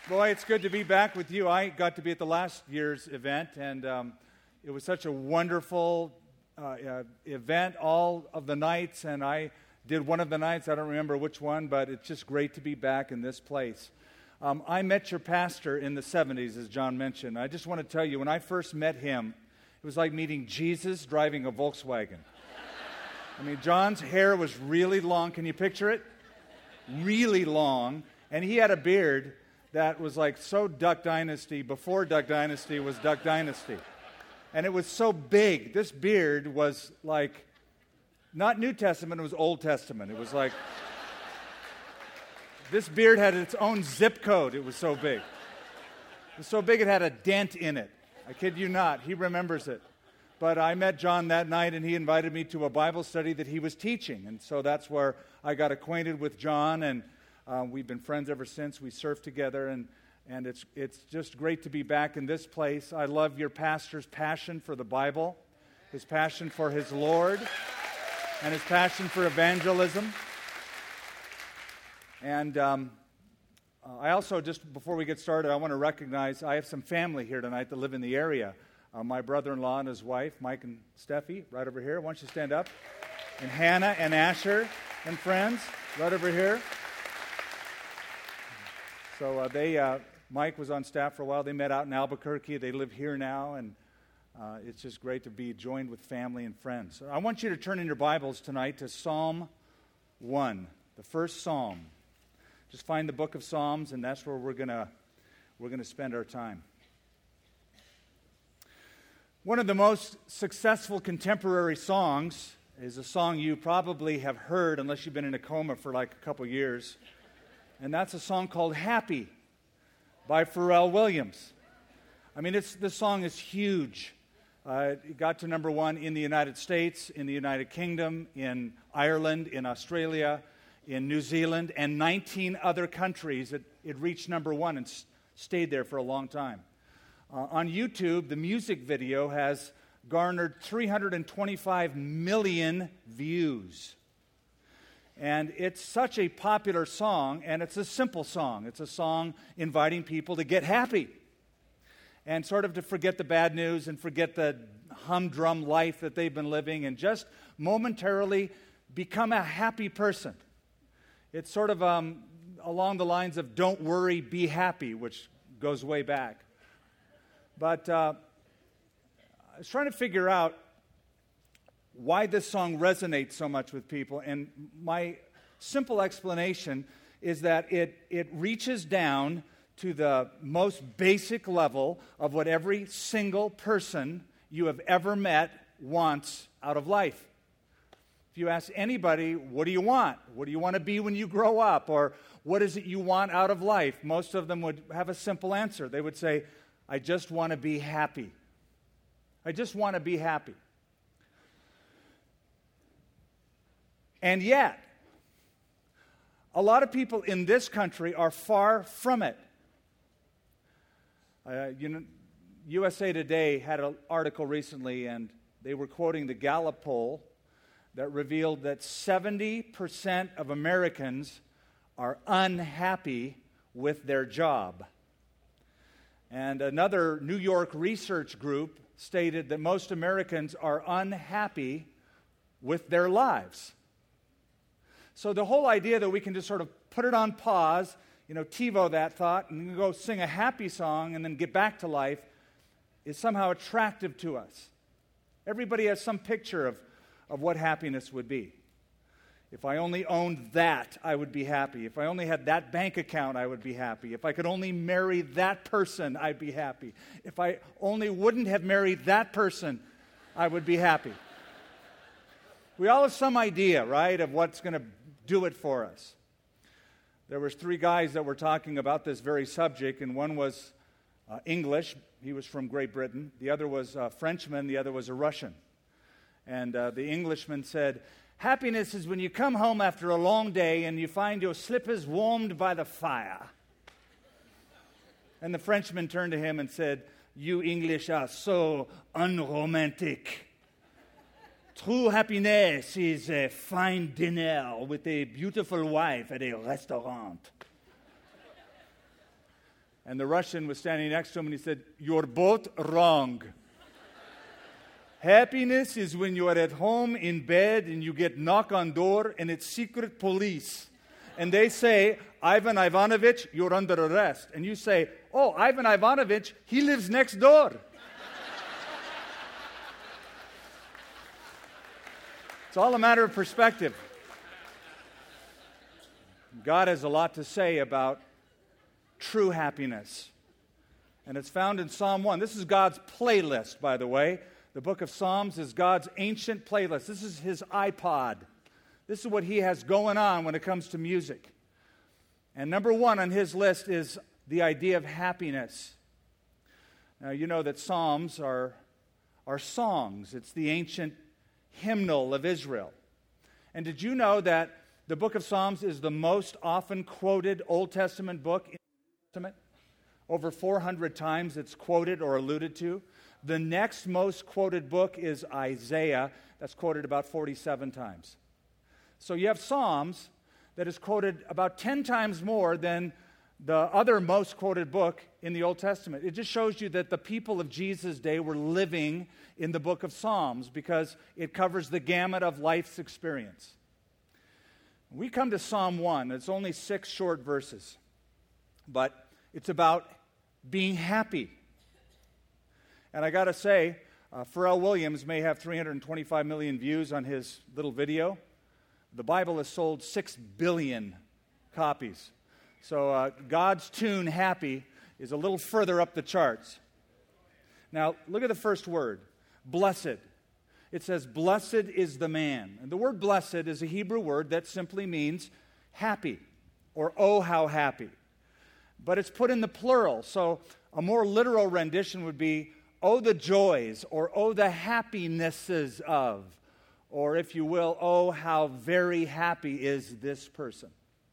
Boy, it's good to be back with you. I got to be at the last year's event, and it was such a wonderful event, all of the nights, and I did one of the nights. I don't remember which one, but it's just great to be back in this place. I met your pastor in the 70s, as John mentioned. I just want to tell you, when I first met him, it was like meeting Jesus driving a Volkswagen. I mean, John's hair was really long. Can you picture it? Really long. And he had a beard that was like so Duck Dynasty before Duck Dynasty was Duck Dynasty. And it was so big. This beard was like, not New Testament, it was Old Testament. It was like, this beard had its own zip code. It was so big. It was so big it had a dent in it. I kid you not. He remembers it. But I met John that night, and he invited me to a Bible study that he was teaching. And so that's where I got acquainted with John, and we've been friends ever since. We surfed together, and it's just great to be back in this place. I love your pastor's passion for the Bible, his passion for his Lord, and his passion for evangelism. And I also, just before we get started, I want to recognize I have some family here tonight that live in the area. My brother-in-law and his wife, Mike and Steffi, right over here. Why don't you stand up? And Hannah and Asher and friends, right over here. So Mike was on staff for a while. They met out in Albuquerque. They live here now, and it's just great to be joined with family and friends. So I want you to turn in your Bibles tonight to Psalm 1, the first Psalm. Just find the book of Psalms, and that's where we're gonna spend our time. One of the most successful contemporary songs is a song you probably have heard unless you've been in a coma for like a couple years. And that's a song called Happy by Pharrell Williams. I mean, this song is huge. It got to number one in the United States, in the United Kingdom, in Ireland, in Australia, in New Zealand, and 19 other countries. It reached number one and stayed there for a long time. On YouTube, the music video has garnered 325 million views. And it's such a popular song, and it's a simple song. It's a song inviting people to get happy and sort of to forget the bad news and forget the humdrum life that they've been living and just momentarily become a happy person. It's sort of along the lines of don't worry, be happy, which goes way back. But I was trying to figure out why this song resonates so much with people, and my simple explanation is that it reaches down to the most basic level of what every single person you have ever met wants out of life. If you ask anybody, what do you want? What do you want to be when you grow up? Or what is it you want out of life? Most of them would have a simple answer. They would say, I just want to be happy. I just want to be happy. And yet, a lot of people in this country are far from it. USA Today had an article recently, and they were quoting the Gallup poll that revealed that 70% of Americans are unhappy with their job. And another New York research group stated that most Americans are unhappy with their lives. So the whole idea that we can just sort of put it on pause, TiVo that thought, and go sing a happy song and then get back to life is somehow attractive to us. Everybody has some picture of what happiness would be. If I only owned that, I would be happy. If I only had that bank account, I would be happy. If I could only marry that person, I'd be happy. If I only wouldn't have married that person, I would be happy. We all have some idea, right, of what's going to do it for us. There was 3 guys that were talking about this very subject, and one was English. He was from Great Britain. The other was a Frenchman. The other was a Russian. And the Englishman said, happiness is when you come home after a long day and you find your slippers warmed by the fire. And the Frenchman turned to him and said, you English are so unromantic. True happiness is a fine dinner with a beautiful wife at a restaurant. And the Russian was standing next to him, and he said, "You're both wrong. Happiness is when you are at home in bed and you get knock on door and it's secret police. And they say, 'Ivan Ivanovich, you're under arrest.' And you say, 'Oh, Ivan Ivanovich, he lives next door.'" It's all a matter of perspective. God has a lot to say about true happiness. And it's found in Psalm 1. This is God's playlist, by the way. The book of Psalms is God's ancient playlist. This is his iPod. This is what he has going on when it comes to music. And number one on his list is the idea of happiness. Now, you know that Psalms are songs. It's the ancient hymnal of Israel. And did you know that the book of Psalms is the most often quoted Old Testament book in the Old Testament? Over 400 times it's quoted or alluded to. The next most quoted book is Isaiah. That's quoted about 47 times. So you have Psalms that is quoted about 10 times more than the other most quoted book in the Old Testament. It just shows you that the people of Jesus' day were living in the book of Psalms because it covers the gamut of life's experience. We come to Psalm 1. It's only 6 short verses, but it's about being happy. And I got to say, Pharrell Williams may have 325 million views on his little video. The Bible has sold 6 billion copies. So God's tune, happy, is a little further up the charts. Now, look at the first word, blessed. It says, "Blessed is the man." And the word blessed is a Hebrew word that simply means happy, or oh, how happy. But it's put in the plural, so a more literal rendition would be, "Oh, the joys," or "Oh, the happinesses of," or if you will, "Oh, how very happy is this person."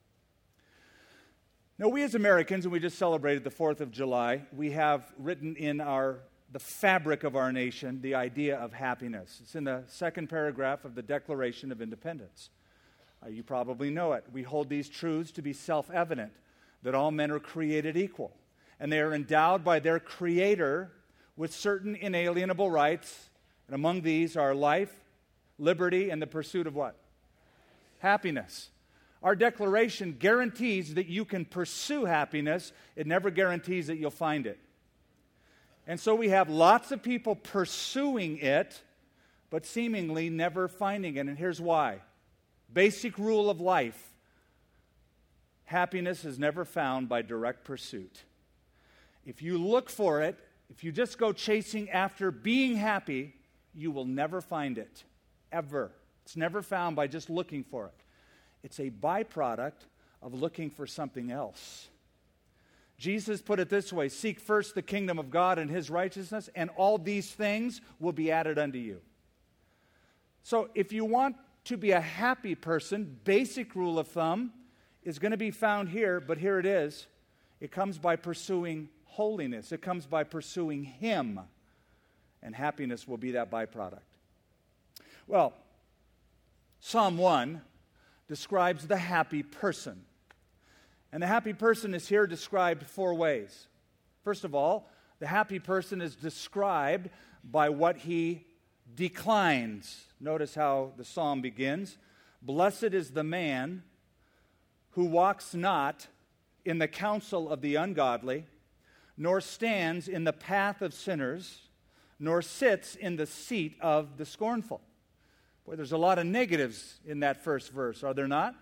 Now, we as Americans, and we just celebrated the 4th of July, we have written in the fabric of our nation the idea of happiness. It's in the second paragraph of the Declaration of Independence. You probably know it. We hold these truths to be self-evident, that all men are created equal, and they are endowed by their Creator with certain inalienable rights, and among these are life, liberty, and the pursuit of what? Happiness. Our declaration guarantees that you can pursue happiness. It never guarantees that you'll find it. And so we have lots of people pursuing it, but seemingly never finding it. And here's why. Basic rule of life. Happiness is never found by direct pursuit. If you look for it, if you just go chasing after being happy, you will never find it. Ever. It's never found by just looking for it. It's a byproduct of looking for something else. Jesus put it this way, "Seek first the kingdom of God and his righteousness, and all these things will be added unto you." So if you want to be a happy person, basic rule of thumb is going to be found here, but here it is. It comes by pursuing holiness. It comes by pursuing him, and happiness will be that byproduct. Well, Psalm 1 describes the happy person. And the happy person is here described 4 ways. First of all, the happy person is described by what he declines. Notice how the psalm begins. "Blessed is the man who walks not in the counsel of the ungodly, nor stands in the path of sinners, nor sits in the seat of the scornful." Boy, there's a lot of negatives in that first verse, are there not?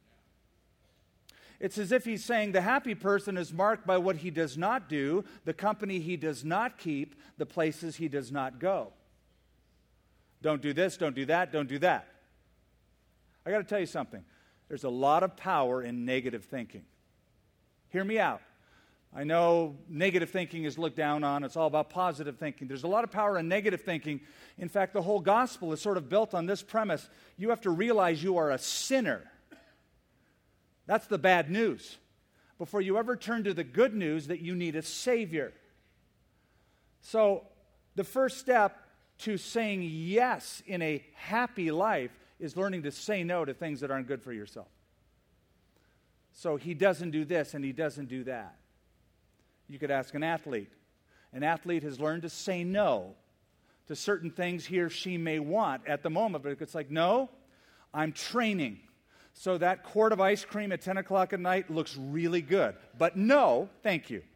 It's as if he's saying the happy person is marked by what he does not do, the company he does not keep, the places he does not go. Don't do this, don't do that, don't do that. I got to tell you something. There's a lot of power in negative thinking. Hear me out. I know negative thinking is looked down on. It's all about positive thinking. There's a lot of power in negative thinking. In fact, the whole gospel is sort of built on this premise. You have to realize you are a sinner. That's the bad news. Before you ever turn to the good news that you need a Savior. So, the first step to saying yes in a happy life is learning to say no to things that aren't good for yourself. So, he doesn't do this and he doesn't do that. You could ask an athlete. An athlete has learned to say no to certain things he or she may want at the moment, but it's like, no, I'm training. So that quart of ice cream at 10 o'clock at night looks really good. But no, thank you.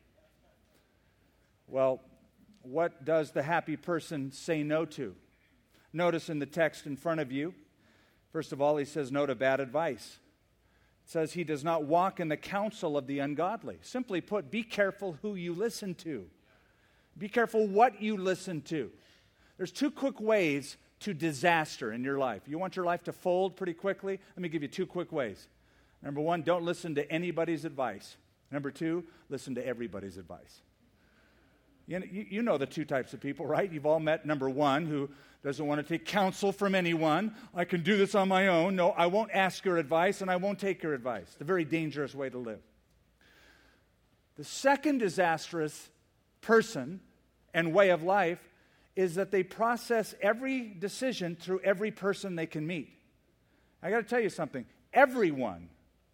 Well, what does the happy person say no to? Notice in the text in front of you, first of all, he says no to bad advice. It says he does not walk in the counsel of the ungodly. Simply put, be careful who you listen to. Be careful what you listen to. There's two quick ways to disaster in your life. You want your life to fold pretty quickly? Let me give you two quick ways. Number one, don't listen to anybody's advice. Number two, listen to everybody's advice. You know the two types of people, right? You've all met number one, who doesn't want to take counsel from anyone. I can do this on my own. No, I won't ask your advice, and I won't take your advice. It's a very dangerous way to live. The second disastrous person and way of life is that they process every decision through every person they can meet. I got to tell you something. Everyone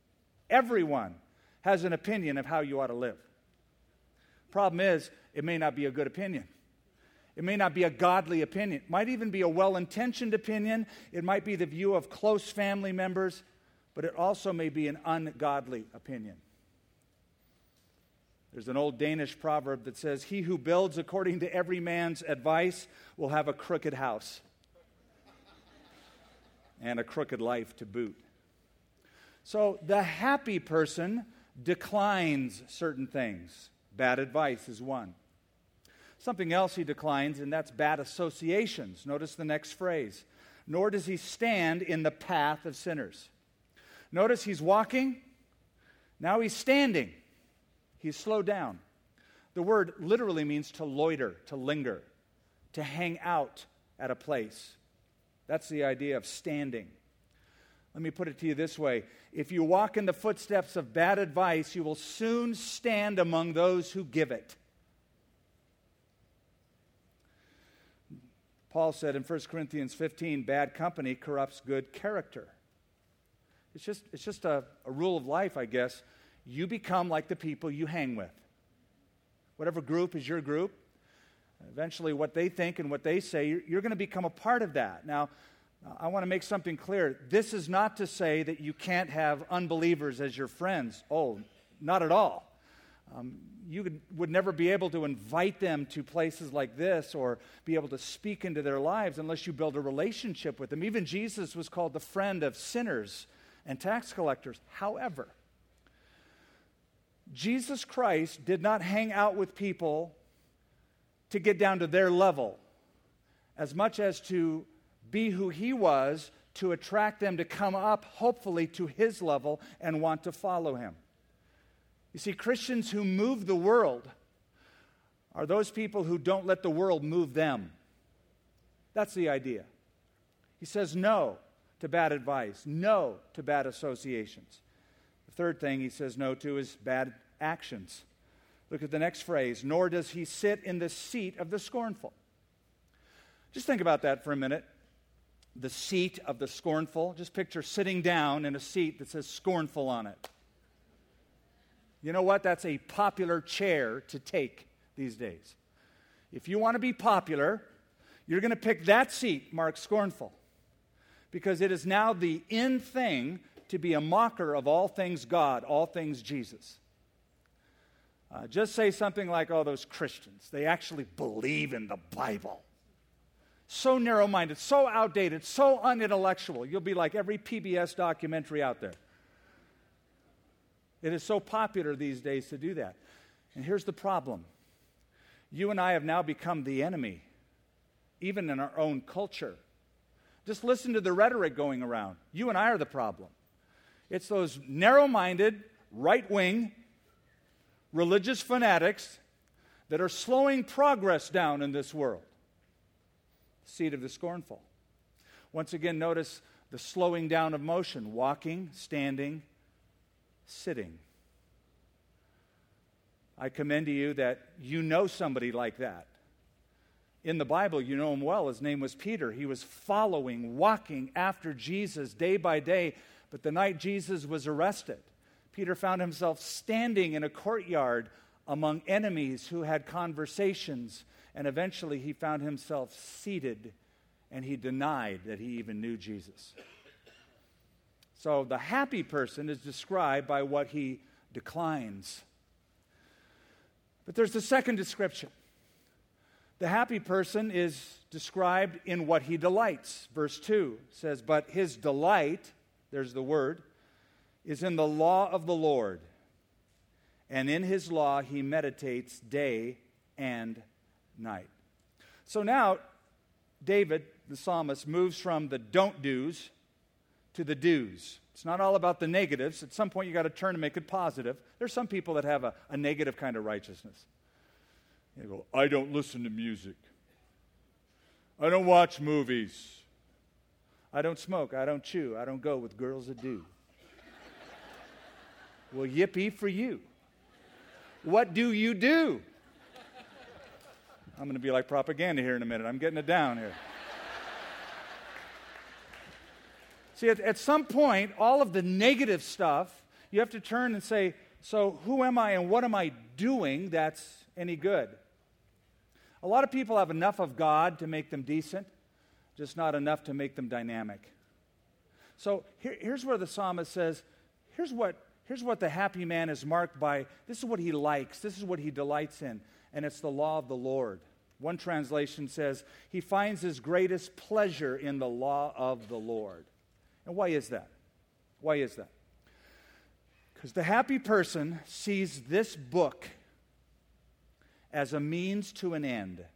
has an opinion of how you ought to live. Problem is, it may not be a good opinion. It may not be a godly opinion. It might even be a well-intentioned opinion. It might be the view of close family members, but it also may be an ungodly opinion. There's an old Danish proverb that says, "He who builds according to every man's advice will have a crooked house and a crooked life to boot." So the happy person declines certain things. Bad advice is one. Something else he declines, and that's bad associations. Notice the next phrase. Nor does he stand in the path of sinners. Notice he's walking. Now he's standing. He's slowed down. The word literally means to loiter, to linger, to hang out at a place. That's the idea of standing. Let me put it to you this way. If you walk in the footsteps of bad advice, you will soon stand among those who give it. Paul said in 1 Corinthians 15, bad company corrupts good character. It's just a rule of life, I guess. You become like the people you hang with. Whatever group is your group, eventually what they think and what they say, you're going to become a part of that. Now, I want to make something clear. This is not to say that you can't have unbelievers as your friends. Oh, not at all. You would never be able to invite them to places like this or be able to speak into their lives unless you build a relationship with them. Even Jesus was called the friend of sinners and tax collectors. However, Jesus Christ did not hang out with people to get down to their level as much as to be who he was, to attract them to come up, hopefully, to his level and want to follow him. You see, Christians who move the world are those people who don't let the world move them. That's the idea. He says no to bad advice, no to bad associations. The third thing he says no to is bad actions. Look at the next phrase, nor does he sit in the seat of the scornful. Just think about that for a minute. The seat of the scornful. Just picture sitting down in a seat that says scornful on it. You know what? That's a popular chair to take these days. If you want to be popular, you're going to pick that seat marked scornful, because it is now the in thing to be a mocker of all things God, all things Jesus. Just say something like, oh, those Christians, they actually believe in the Bible. So narrow-minded, so outdated, so unintellectual. You'll be like every PBS documentary out there. It is so popular these days to do that. And here's the problem. You and I have now become the enemy, even in our own culture. Just listen to the rhetoric going around. You and I are the problem. It's those narrow-minded, right-wing, religious fanatics that are slowing progress down in this world. Seat of the scornful. Once again, notice the slowing down of motion. Walking, standing, sitting. I commend to you that you know somebody like that. In the Bible, you know him well. His name was Peter. He was following, walking after Jesus day by day. But the night Jesus was arrested, Peter found himself standing in a courtyard among enemies who had conversations, and eventually he found himself seated and he denied that he even knew Jesus. So the happy person is described by what he declines. But there's the second description. The happy person is described in what he delights. Verse 2 says, "But his delight," there's the word, "is in the law of the Lord, and in his law he meditates day and night." So now, David, the psalmist, moves from the don't do's to the do's. It's not all about the negatives. At some point, you got to turn and make it positive. There's some people that have a negative kind of righteousness. They go, "I don't listen to music. I don't watch movies. I don't smoke. I don't chew. I don't go with girls that do." Well, yippee for you. What do you do? I'm going to be like propaganda here in a minute. I'm getting it down here. See, at some point, all of the negative stuff, you have to turn and say, so who am I and what am I doing that's any good? A lot of people have enough of God to make them decent, just not enough to make them dynamic. So here's where the psalmist says, here's what the happy man is marked by. This is what he likes. This is what he delights in. And it's the law of the Lord. One translation says, he finds his greatest pleasure in the law of the Lord. And why is that? Why is that? Because the happy person sees this book as a means to an end.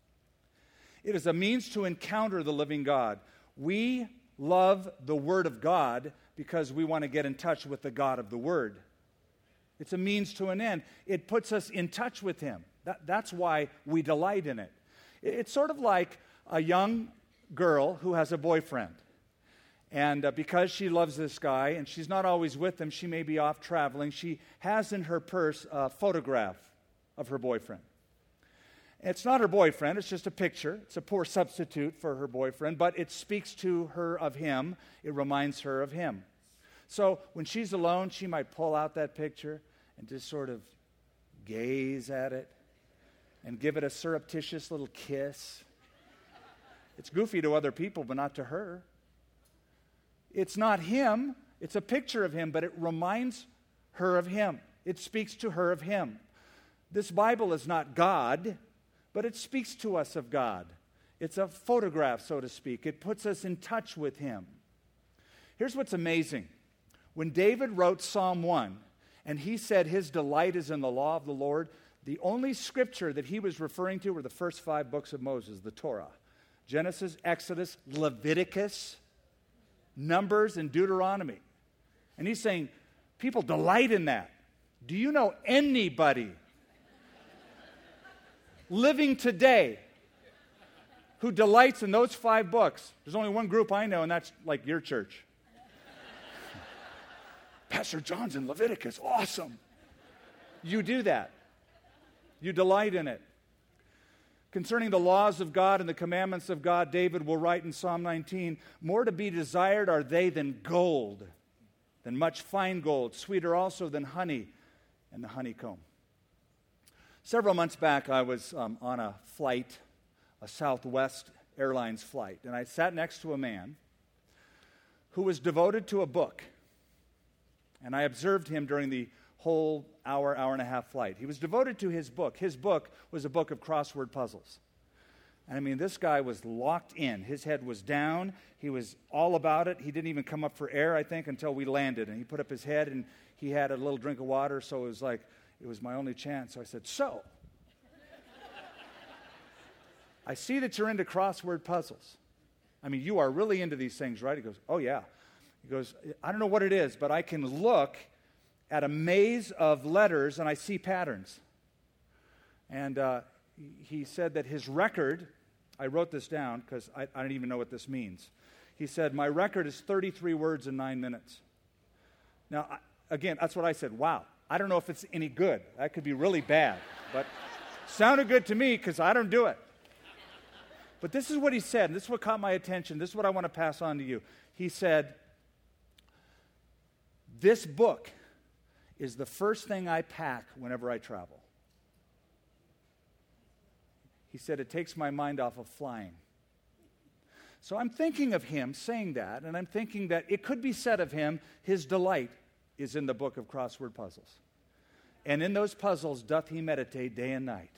It is a means to encounter the living God. We love the Word of God because we want to get in touch with the God of the Word. It's a means to an end. It puts us in touch with Him. That's why we delight in it. It's sort of like a young girl who has a boyfriend. And because she loves this guy, and she's not always with him, she may be off traveling, she has in her purse a photograph of her boyfriend. It's not her boyfriend, it's just a picture. It's a poor substitute for her boyfriend, but it speaks to her of him. It reminds her of him. So when she's alone, she might pull out that picture and just sort of gaze at it and give it a surreptitious little kiss. It's goofy to other people, but not to her. It's not him, it's a picture of him, but it reminds her of him. It speaks to her of him. This Bible is not God, but it speaks to us of God. It's a photograph, so to speak. It puts us in touch with him. Here's what's amazing. When David wrote Psalm 1, and he said his delight is in the law of the Lord, the only scripture that he was referring to were the first 5 books of Moses, the Torah. Genesis, Exodus, Leviticus, Numbers, and Deuteronomy. And he's saying, people delight in that. Do you know anybody living today who delights in those 5 books? There's only one group I know, and that's like your church. Pastor John's in Leviticus. Awesome. You do that. You delight in it. Concerning the laws of God and the commandments of God, David will write in Psalm 19, more to be desired are they than gold, than much fine gold, sweeter also than honey and the honeycomb. Several months back, I was on a flight, a Southwest Airlines flight, and I sat next to a man who was devoted to a book. And I observed him during the whole hour and a half flight. He was devoted to his book. His book was a book of crossword puzzles. And I mean, this guy was locked in. His head was down. He was all about it. He didn't even come up for air, I think, until we landed. And he put up his head, and he had a little drink of water, so it was like, it was my only chance. So I said, so, I see that you're into crossword puzzles. I mean, you are really into these things, right? He goes, oh, yeah. He goes, I don't know what it is, but I can look at a maze of letters and I see patterns. And he said that his record, I wrote this down because I don't even know what this means. He said, my record is 33 words in 9 minutes. Now, again, that's what I said. Wow. I don't know if it's any good. That could be really bad. But sounded good to me because I don't do it. But this is what he said, and this is what caught my attention. This is what I want to pass on to you. He said, this book is the first thing I pack whenever I travel. He said, it takes my mind off of flying. So I'm thinking of him saying that, and I'm thinking that it could be said of him, his delight is in the book of crossword puzzles. And in those puzzles doth he meditate day and night.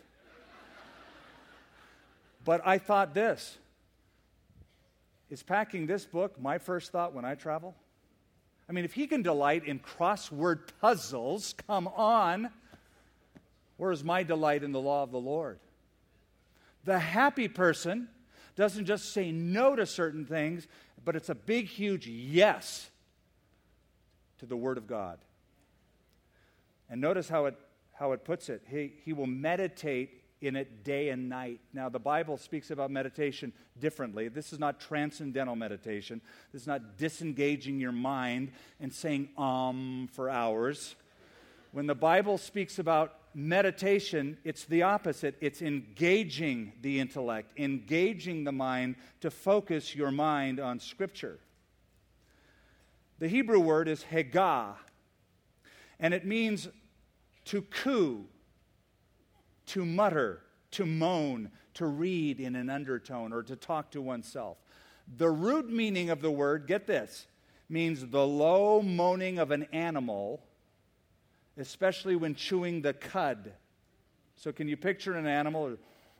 But I thought this, is packing this book my first thought when I travel? I mean, if he can delight in crossword puzzles, come on. Where is my delight in the law of the Lord? The happy person doesn't just say no to certain things, but it's a big, huge yes to the Word of God. And notice how it puts it. He will meditate in it day and night. Now, the Bible speaks about meditation differently. This is not transcendental meditation. This is not disengaging your mind and saying for hours. When the Bible speaks about meditation, it's the opposite. It's engaging the intellect, engaging the mind to focus your mind on Scripture. The Hebrew word is hegah, and it means to coo, to mutter, to moan, to read in an undertone, or to talk to oneself. The root meaning of the word, get this, means the low moaning of an animal, especially when chewing the cud. So can you picture an animal?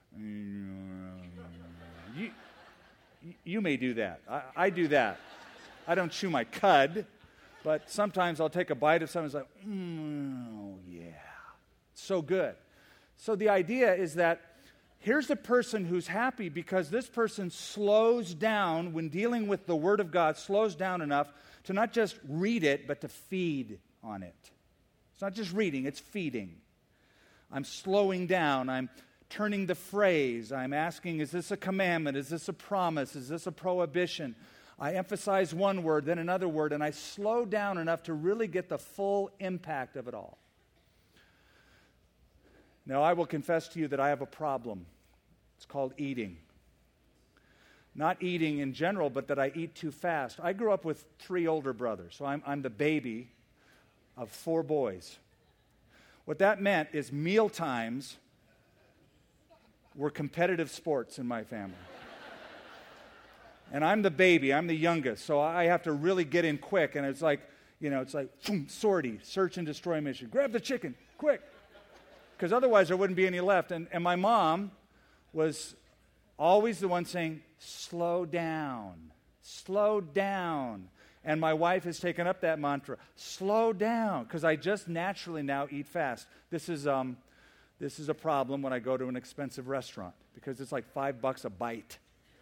You may do that. I do that. I don't chew my cud, but sometimes I'll take a bite of something and it's like, oh yeah, so good. So the idea is that here's a person who's happy because this person slows down when dealing with the Word of God, slows down enough to not just read it, but to feed on it. It's not just reading, it's feeding. I'm slowing down. I'm turning the phrase. I'm asking, is this a commandment? Is this a promise? Is this a prohibition? I emphasize one word, then another word, and I slow down enough to really get the full impact of it all. Now, I will confess to you that I have a problem. It's called eating. Not eating in general, but that I eat too fast. I grew up with 3 older brothers, so I'm the baby of 4 boys. What that meant is meal times were competitive sports in my family. And I'm the baby, I'm the youngest, so I have to really get in quick, and it's like, sortie, search and destroy mission. Grab the chicken, quick. Because otherwise there wouldn't be any left. And my mom was always the one saying, slow down, slow down. And my wife has taken up that mantra, slow down, because I just naturally now eat fast. This is a problem when I go to an expensive restaurant, because it's like $5 a bite.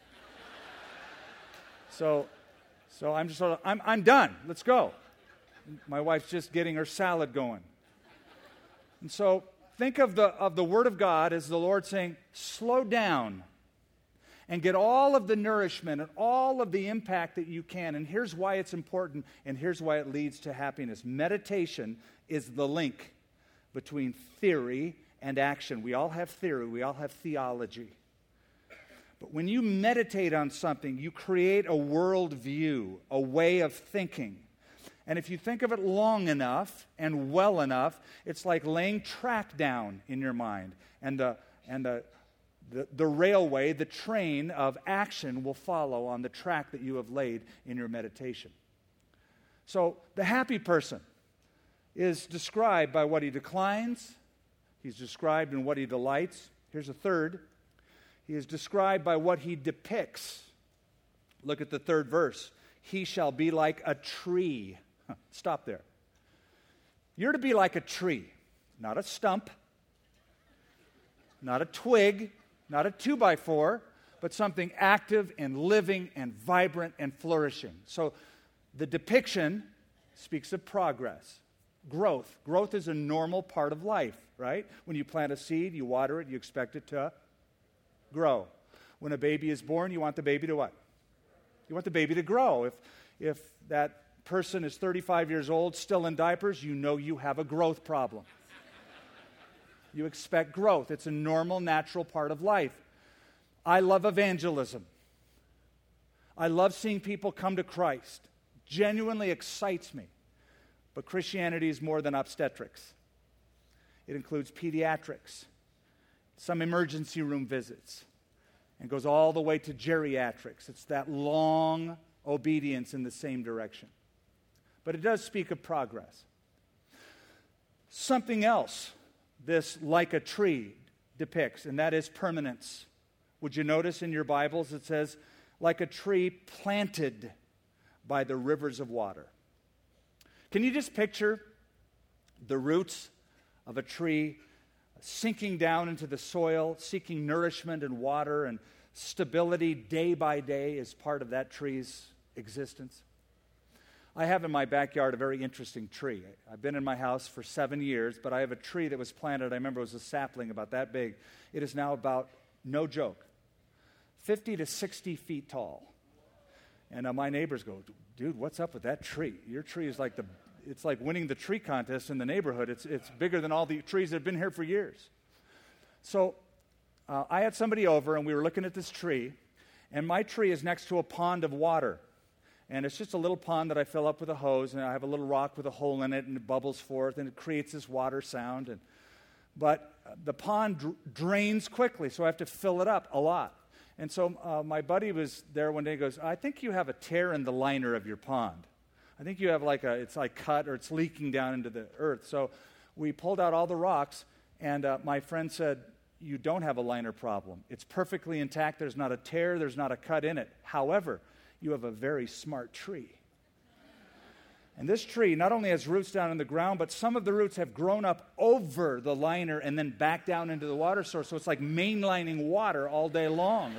So I'm just sort of, I'm done, let's go. My wife's just getting her salad going. And so think of the Word of God as the Lord saying, slow down and get all of the nourishment and all of the impact that you can. And here's why it's important, and here's why it leads to happiness. Meditation is the link between theory and action. We all have theory, we all have theology. But when you meditate on something, you create a worldview, a way of thinking. And if you think of it long enough and well enough, it's like laying track down in your mind. And the railway, the train of action will follow on the track that you have laid in your meditation. So the happy person is described by what he declines. He's described in what he delights. Here's a third. He is described by what he depicts. Look at the 3rd verse. He shall be like a tree. Stop there. You're to be like a tree, not a stump, not a twig, not a 2x4, but something active and living and vibrant and flourishing. So the depiction speaks of progress, growth. Growth is a normal part of life, right? When you plant a seed, you water it, you expect it to grow. When a baby is born, you want the baby to what? You want the baby to grow. If that person is 35 years old, still in diapers, you know you have a growth problem. You expect growth. It's a normal, natural part of life. I love evangelism. I love seeing people come to Christ. Genuinely excites me. But Christianity is more than obstetrics. It includes pediatrics. some emergency room visits, and goes all the way to geriatrics. It's that long obedience in the same direction. But it does speak of progress. Something else this like a tree depicts, and that is permanence. Would you notice in your Bibles it says, like a tree planted by the rivers of water? Can you just picture the roots of a tree sinking down into the soil, seeking nourishment and water and stability day by day as part of that tree's existence? I have in my backyard a very interesting tree. I've been in my house for 7 years, but I have a tree that was planted, I remember it was a sapling about that big. It is now about, no joke, 50 to 60 feet tall. And my neighbors go, dude, what's up with that tree? Your tree is like it's like winning the tree contest in the neighborhood. It's bigger than all the trees that have been here for years. So I had somebody over, and we were looking at this tree, and my tree is next to a pond of water. And it's just a little pond that I fill up with a hose, and I have a little rock with a hole in it, and it bubbles forth, and it creates this water sound. But the pond drains quickly, so I have to fill it up a lot. And so my buddy was there one day and goes, I think you have a tear in the liner of your pond. I think you have it's like cut or it's leaking down into the earth. So we pulled out all the rocks, and my friend said, you don't have a liner problem. It's perfectly intact. There's not a tear. There's not a cut in it. However, you have a very smart tree. And this tree not only has roots down in the ground, but some of the roots have grown up over the liner and then back down into the water source. So it's like mainlining water all day long.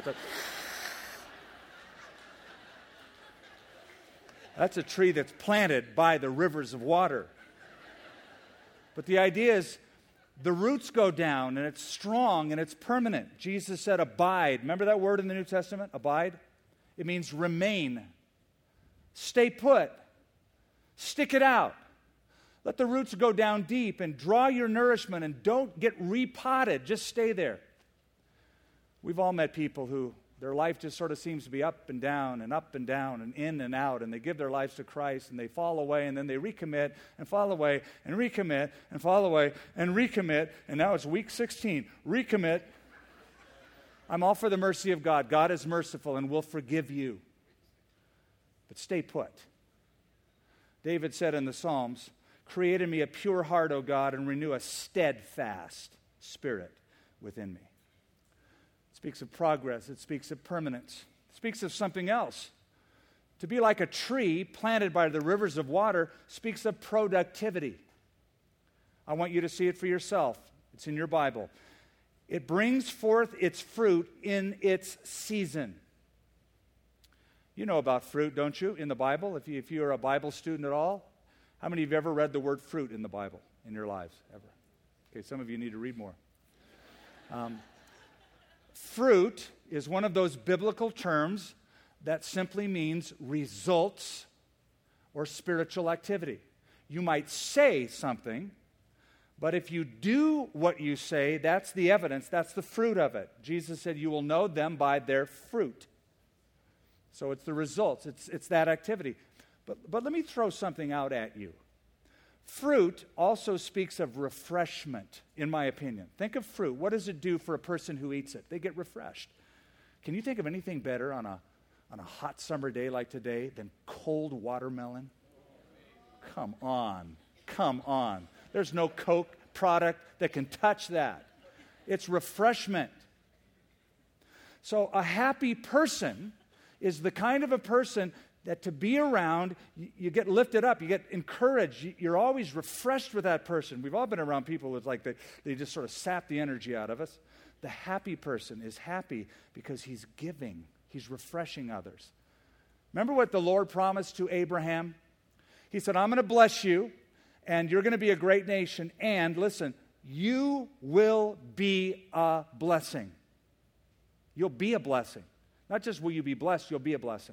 That's a tree that's planted by the rivers of water. But the idea is the roots go down, and it's strong, and it's permanent. Jesus said abide. Remember that word in the New Testament, abide? It means remain. Stay put. Stick it out. Let the roots go down deep and draw your nourishment, and don't get repotted. Just stay there. We've all met people who their life just sort of seems to be up and down and in and out, and they give their lives to Christ, and they fall away, and then they recommit and fall away and recommit and fall away and recommit, and now it's week 16. Recommit. I'm all for the mercy of God. God is merciful and will forgive you. But stay put. David said in the Psalms, create in me a pure heart, O God, and renew a steadfast spirit within me. It speaks of progress. It speaks of permanence. It speaks of something else. To be like a tree planted by the rivers of water speaks of productivity. I want you to see it for yourself. It's in your Bible. It brings forth its fruit in its season. You know about fruit, don't you, in the Bible? If you're a Bible student at all, how many of you have ever read the word fruit in the Bible in your lives, ever? Okay, some of you need to read more. Fruit is one of those biblical terms that simply means results or spiritual activity. You might say something, but if you do what you say, that's the evidence, that's the fruit of it. Jesus said, you will know them by their fruit. So it's the results, it's that activity. But let me throw something out at you. Fruit also speaks of refreshment, in my opinion. Think of fruit. What does it do for a person who eats it? They get refreshed. Can you think of anything better on a hot summer day like today than cold watermelon? Come on. There's no Coke product that can touch that. It's refreshment. So a happy person is the kind of a person that to be around, you get lifted up, you get encouraged, you're always refreshed with that person. We've all been around people with they just sort of sap the energy out of us. The happy person is happy because he's giving, he's refreshing others. Remember what the Lord promised to Abraham? He said, I'm going to bless you, and you're going to be a great nation, and listen, you will be a blessing. You'll be a blessing. Not just will you be blessed, you'll be a blessing.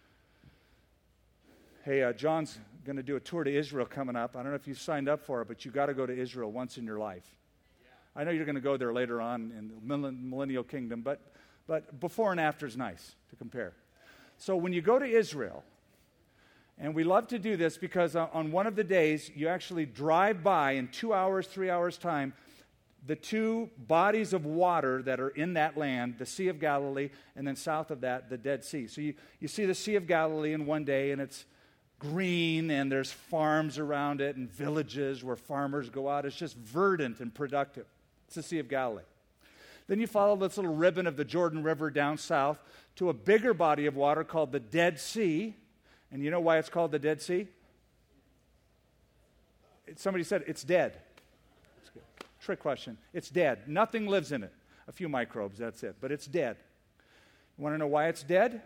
Hey, John's going to do a tour to Israel coming up. I don't know if you've signed up for it, but you've got to go to Israel once in your life. I know you're going to go there later on in the millennial kingdom, but before and after is nice to compare. So when you go to Israel, and we love to do this because on one of the days, you actually drive by in 2 hours, 3 hours time, the two bodies of water that are in that land, the Sea of Galilee, and then south of that, the Dead Sea. So you see the Sea of Galilee in one day, and it's green, and there's farms around it and villages where farmers go out. It's just verdant and productive. It's the Sea of Galilee. Then you follow this little ribbon of the Jordan River down south to a bigger body of water called the Dead Sea. And you know why it's called the Dead Sea? Somebody said it's dead. Trick question. It's dead. Nothing lives in it. A few microbes, that's it. But it's dead. You want to know why it's dead?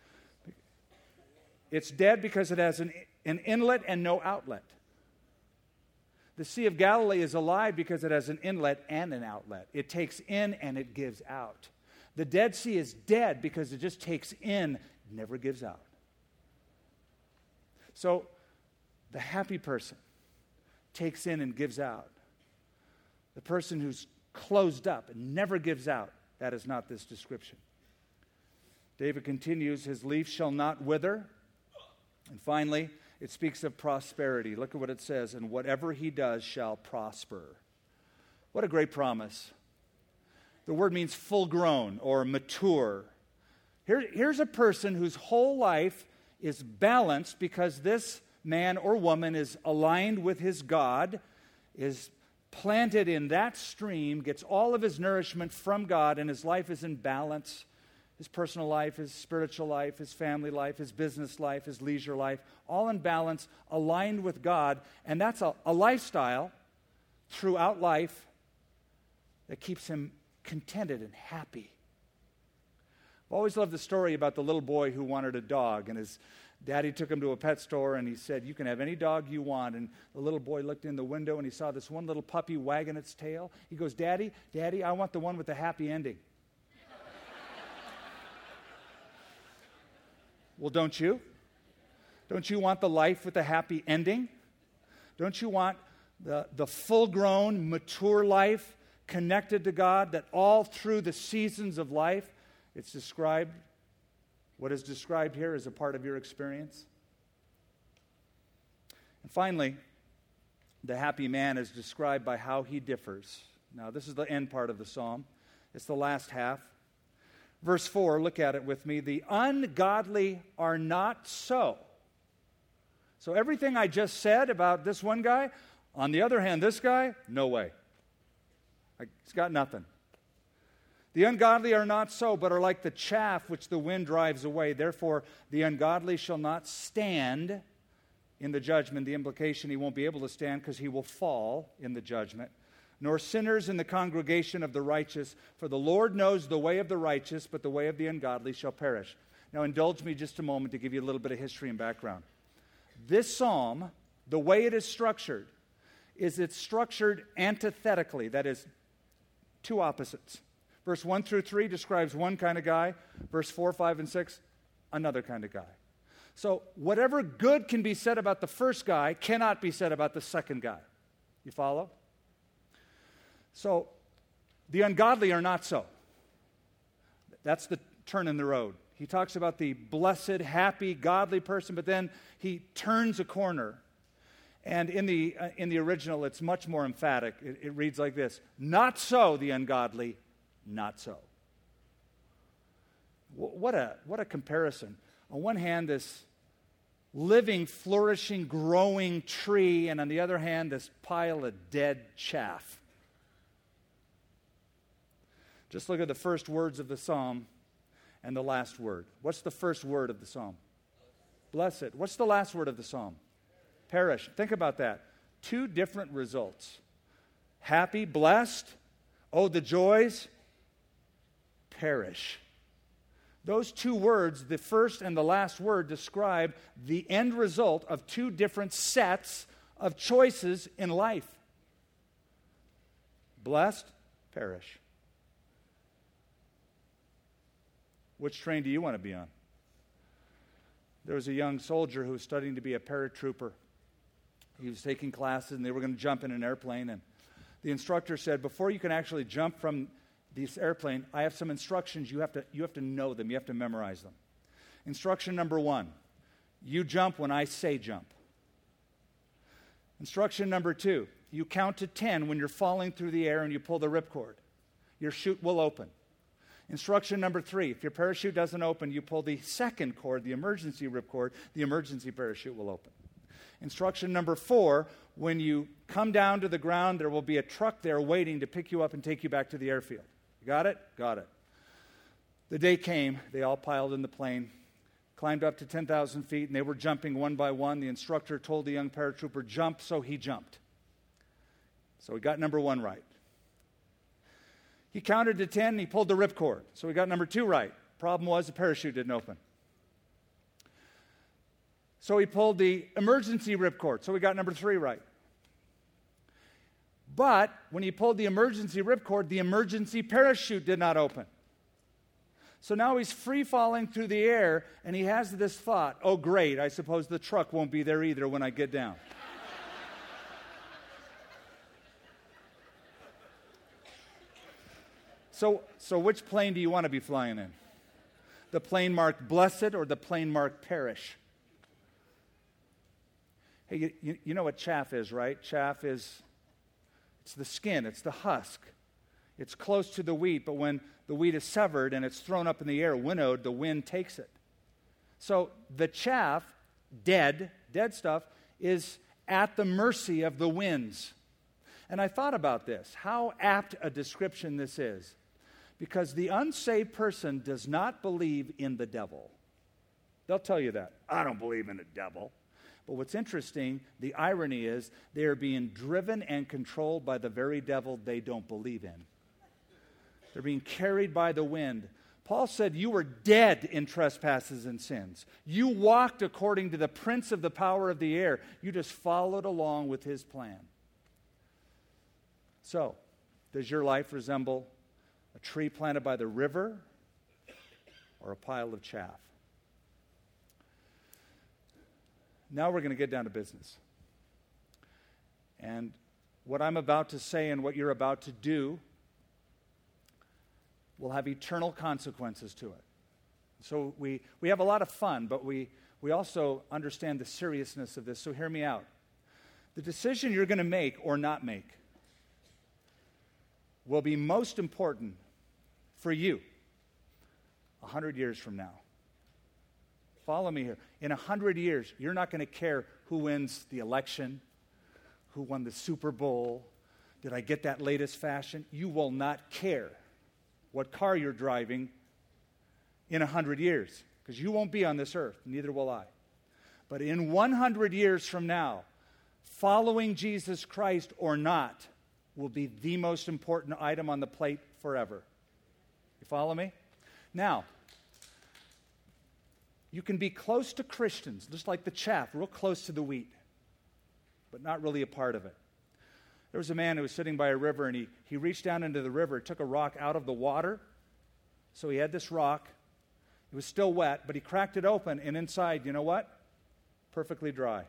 It's dead because it has an inlet and no outlet. The Sea of Galilee is alive because it has an inlet and an outlet. It takes in and it gives out. The Dead Sea is dead because it just takes in, never gives out. So the happy person takes in and gives out. The person who's closed up and never gives out, that is not this description. David continues, his leaf shall not wither. And finally, it speaks of prosperity. Look at what it says, and whatever he does shall prosper. What a great promise. The word means full grown or mature. Here's a person whose whole life is balanced because this man or woman is aligned with his God, is planted in that stream, gets all of his nourishment from God, and his life is in balance. His personal life, his spiritual life, his family life, his business life, his leisure life, all in balance, aligned with God. And that's a lifestyle throughout life that keeps him contented and happy. I've always loved the story about the little boy who wanted a dog, and his daddy took him to a pet store, and he said, you can have any dog you want. And the little boy looked in the window, and he saw this one little puppy wagging its tail. He goes, Daddy, I want the one with the happy ending. Well, don't you? Don't you want the life with a happy ending? Don't you want the full-grown, mature life connected to God, that all through the seasons of life, it's described, what is described here is a part of your experience? And finally, the happy man is described by how he differs. Now, this is the end part of the psalm. It's the last half. Verse 4, look at it with me. The ungodly are not so. So everything I just said about this one guy, on the other hand, this guy, no way. He's got nothing. The ungodly are not so, but are like the chaff which the wind drives away. Therefore, the ungodly shall not stand in the judgment. The implication, he won't be able to stand because he will fall in the judgment. Nor sinners in the congregation of the righteous, for the Lord knows the way of the righteous, but the way of the ungodly shall perish. Now indulge me just a moment to give you a little bit of history and background. This psalm, the way it is structured, is it's structured antithetically. That is, two opposites. Verse 1 through 3 describes one kind of guy. Verse 4, 5, and 6, another kind of guy. So whatever good can be said about the first guy cannot be said about the second guy. You follow? So, the ungodly are not so. That's the turn in the road. He talks about the blessed, happy, godly person, but then he turns a corner. And in the original, it's much more emphatic. It reads like this: not so the ungodly, not so. What a comparison. On one hand, this living, flourishing, growing tree, and on the other hand, this pile of dead chaff. Just look at the first words of the psalm and the last word. What's the first word of the psalm? Blessed. What's the last word of the psalm? Perish. Think about that. Two different results. Happy, blessed. Oh, the joys. Perish. Those two words, the first and the last word, describe the end result of two different sets of choices in life. Blessed, perish. Which train do you want to be on? There was a young soldier who was studying to be a paratrooper. He was taking classes, and they were going to jump in an airplane. And the instructor said, before you can actually jump from this airplane, I have some instructions. You have to know them. You have to memorize them. Instruction number 1, you jump when I say jump. Instruction number 2, you count to 10 when you're falling through the air and you pull the ripcord. Your chute will open. Instruction number 3, if your parachute doesn't open, you pull the second cord, the emergency ripcord, the emergency parachute will open. Instruction number 4, when you come down to the ground, there will be a truck there waiting to pick you up and take you back to the airfield. You got it? Got it. The day came, they all piled in the plane, climbed up to 10,000 feet, and they were jumping one by one. The instructor told the young paratrooper, jump, so he jumped. So he got number 1 right. He counted to 10, and he pulled the ripcord. So he got number 2 right. Problem was the parachute didn't open. So he pulled the emergency ripcord. So he got number 3 right. But when he pulled the emergency ripcord, the emergency parachute did not open. So now he's free falling through the air, and he has this thought, oh great, I suppose the truck won't be there either when I get down. So which plane do you want to be flying in? The plane marked blessed or the plane marked perish? Hey, you know what chaff is, right? Chaff is, it's the skin, it's the husk. It's close to the wheat, but when the wheat is severed and it's thrown up in the air, winnowed, the wind takes it. So the chaff, dead stuff, is at the mercy of the winds. And I thought about this, how apt a description this is. Because the unsaved person does not believe in the devil. They'll tell you that. I don't believe in the devil. But what's interesting, the irony is, they are being driven and controlled by the very devil they don't believe in. They're being carried by the wind. Paul said, you were dead in trespasses and sins. You walked according to the prince of the power of the air. You just followed along with his plan. So, does your life resemble a tree planted by the river or a pile of chaff? Now we're going to get down to business. And what I'm about to say and what you're about to do will have eternal consequences to it. So we have a lot of fun, but we also understand the seriousness of this. So hear me out. The decision you're going to make or not make will be most important for you 100 years from now. Follow me here. In 100 years, you're not going to care who wins the election, who won the Super Bowl, did I get that latest fashion? You will not care what car you're driving in 100 years, because you won't be on this earth, neither will I. But in 100 years from now, following Jesus Christ or not will be the most important item on the plate forever. You follow me? Now, you can be close to Christians, just like the chaff, real close to the wheat, but not really a part of it. There was a man who was sitting by a river, and he reached down into the river, took a rock out of the water. So he had this rock. It was still wet, but he cracked it open, and inside, you know what? Perfectly dry.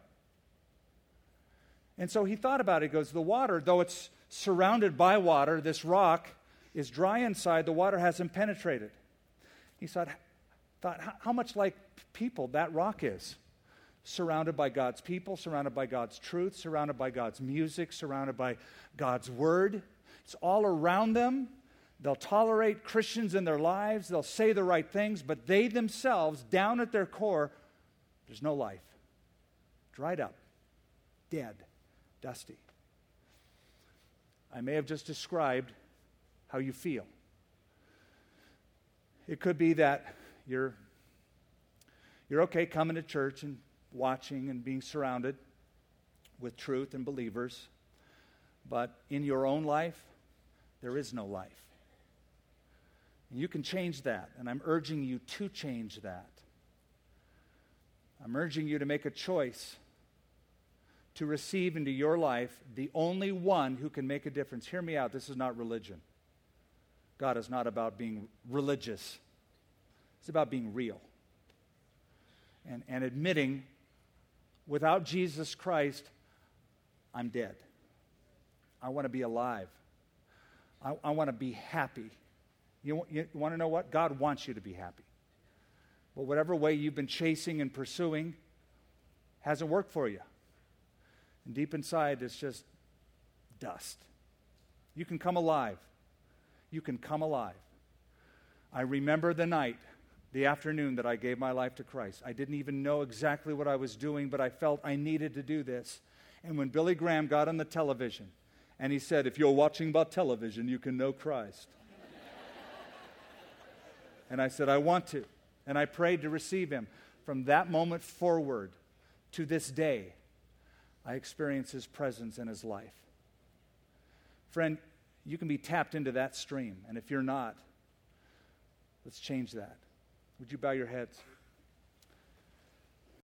And so he thought about it. He goes, the water, though it's surrounded by water, this rock is dry inside. The water hasn't penetrated. He thought how much like people that rock is. Surrounded by God's people, surrounded by God's truth, surrounded by God's music, surrounded by God's word. It's all around them. They'll tolerate Christians in their lives. They'll say the right things, but they themselves, down at their core, there's no life. Dried up, dead, dusty. I may have just described how you feel. It could be that you're okay coming to church and watching and being surrounded with truth and believers, but in your own life, there is no life. And you can change that, and I'm urging you to change that. I'm urging you to make a choice to receive into your life the only one who can make a difference. Hear me out, this is not religion. God is not about being religious. It's about being real. And admitting, without Jesus Christ, I'm dead. I want to be alive. I want to be happy. You want to know what? God wants you to be happy. But whatever way you've been chasing and pursuing hasn't worked for you. And deep inside, it's just dust. You can come alive. You can come alive. I remember the afternoon that I gave my life to Christ. I didn't even know exactly what I was doing, but I felt I needed to do this. And when Billy Graham got on the television, and he said, if you're watching by television, you can know Christ. And I said, I want to. And I prayed to receive him. From that moment forward to this day, I experience his presence in his life. Friend, you can be tapped into that stream. And if you're not, let's change that. Would you bow your heads?